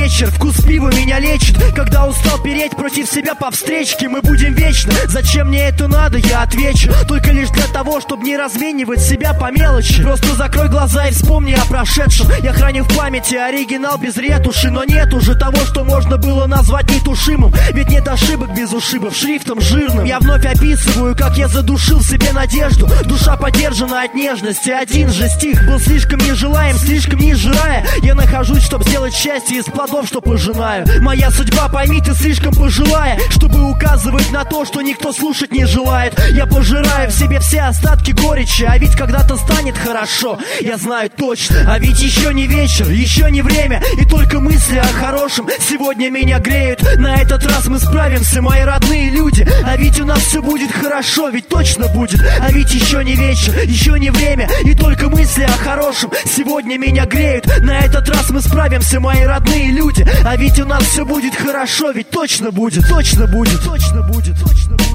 вечер, вкус пива меня лечит. Когда устал переть против себя по встречке, мы будем вечно. Зачем мне это надо, я отвечу. Только лишь для того, чтобы не разменивать себя по мелочи. Просто закрой глаза и вспомни о прошедшем. Я храню в памяти оригинал без ретуши. Но нет уже того, что можно было назвать нетушимым. Ведь нет ошибок без ушибов, шрифтом жирным. Я вновь описываю, как я задушил в себе надежду. Душа подержана от нежности. Один же стих был слишком нежелаем, слишком не жирая. Я нахожусь, чтобы сделать счастье из плодов, что пожинаю. Моя судьба, пойми, ты слишком пожилая, чтобы указывать на то, что никто слушать не желает. Я пожираю в себе все остатки горечи. А ведь когда-то станет хорошо, я знаю точно. А ведь еще не вечер, еще не время. И только мысли о хорошем сегодня меня греют. На этот раз мы справимся, мои родные люди. А ведь у нас все будет хорошо, ведь точно будет. А ведь еще не вечер, еще не время. И только мысли о хорошем сегодня меня греют. На этот раз мы справимся, мои родные люди. А ведь у нас все будет хорошо, ведь точно будет, точно будет, точно будет, точно будет.